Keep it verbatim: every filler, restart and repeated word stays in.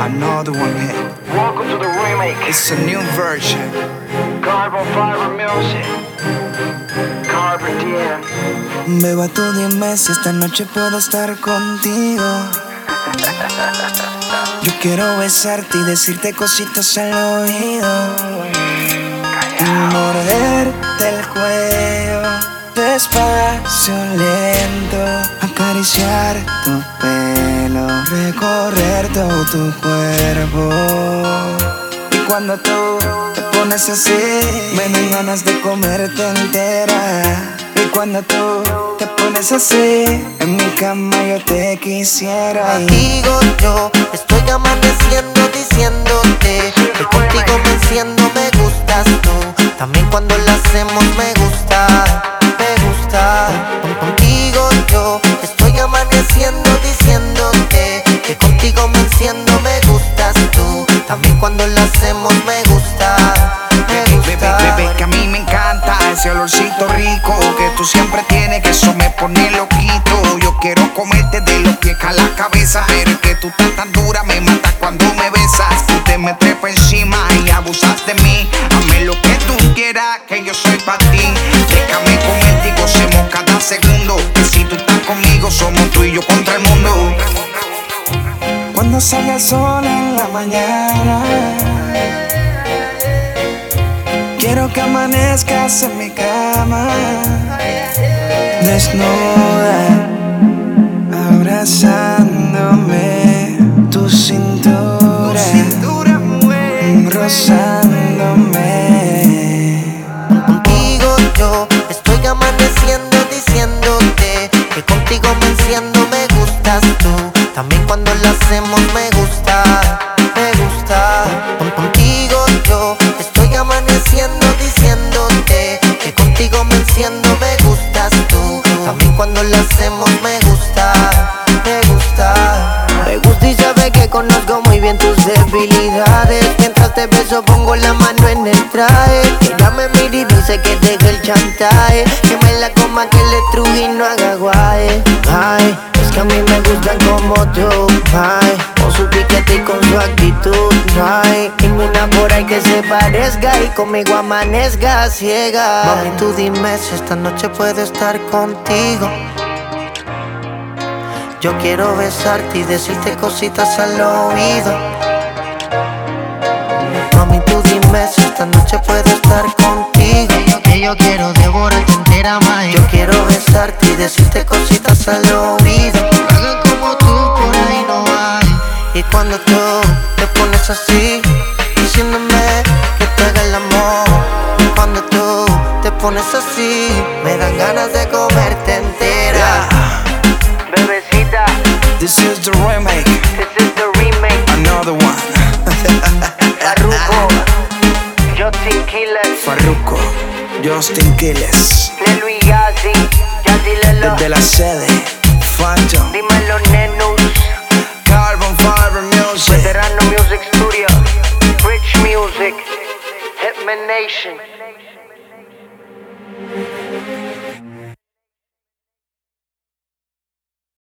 Another one hit. Welcome to the remake. It's a new version. Carbon Fiber Music. Carbon D M. Beba, tú dime si esta noche puedo estar contigo. Yo quiero besarte y decirte cositas al oído. Y morderte el cuello despacio, lento. Acariciar tu pelo, recorrer todo tu cuerpo. Y cuando tú te pones así, me dan ganas de comerte entera. Y cuando tú te pones así, en mi cama yo te quisiera. Digo yo, estoy amaneciendo diciéndote que contigo me enciendo, me gustas tú. También cuando lo hacemos me gusta, me gusta. Contigo yo, estoy amaneciendo diciéndote que contigo me enciendo, me gustas tú. También cuando lo hacemos me gusta, me gusta. Bebé, bebé, que a mí me encanta ese olorcito rico que tú siempre tienes, que eso me pone loquito. Yo quiero comerte de los pies a la cabeza, pero es que tú estás tan dura, me matas cuando me besas. Tú te me trepas encima y abusas de mí. Hazme lo que tú quieras, que yo soy para ti. Déjame comerte y gocemos cada segundo, que si tú estás conmigo somos tú y yo contra el mundo. Cuando sale el sol en la mañana, quiero que amanezcas en mi cama, desnuda, abrazándome, tu cintura, rozándome. Contigo yo estoy amaneciendo diciéndote que contigo me enciendo, me gustas tú. También cuando lo hacemos me gusta, me gusta. Contigo yo estoy amaneciendo diciéndote que contigo me enciendo, me gustas tú. También cuando lo hacemos me gusta, me gusta. Me gusta y sabe que conozco muy bien tus debilidades. Mientras te beso pongo la mano en el traje. Ella me mira y dice que deje el chantaje, que me la coma, que le truje y no haga guay. Ay, es que a mí me gustan como tú, ay, con su piquete y con su actitud. No hay ninguna por ahí que se parezca y conmigo amanezca ciega. Mami, tú dime si esta noche puedo estar contigo. Yo quiero besarte y decirte cositas al oído. Mami, tú dime si esta noche puedo estar contigo. Yo, que yo quiero devorarte entera, mae. Yo quiero besarte y decirte cositas al oído. Hagan como tú, por ahí no hay. Y cuando tú te pones así, diciéndome que te haga el amor. Cuando tú te pones así, me dan ganas de comerte entera. Bebecita, This is the remake. this is the remake. Another one. Farruko, Justin Quiles, Farruko, Justin Quiles. Lelo y Yazzy, Yazzy Lelo. Desde la sede, Phantom, Dímelo, Nenus, Carbon Fiber Music. Veterano Music Studio, Rich Music, Hitman Nation.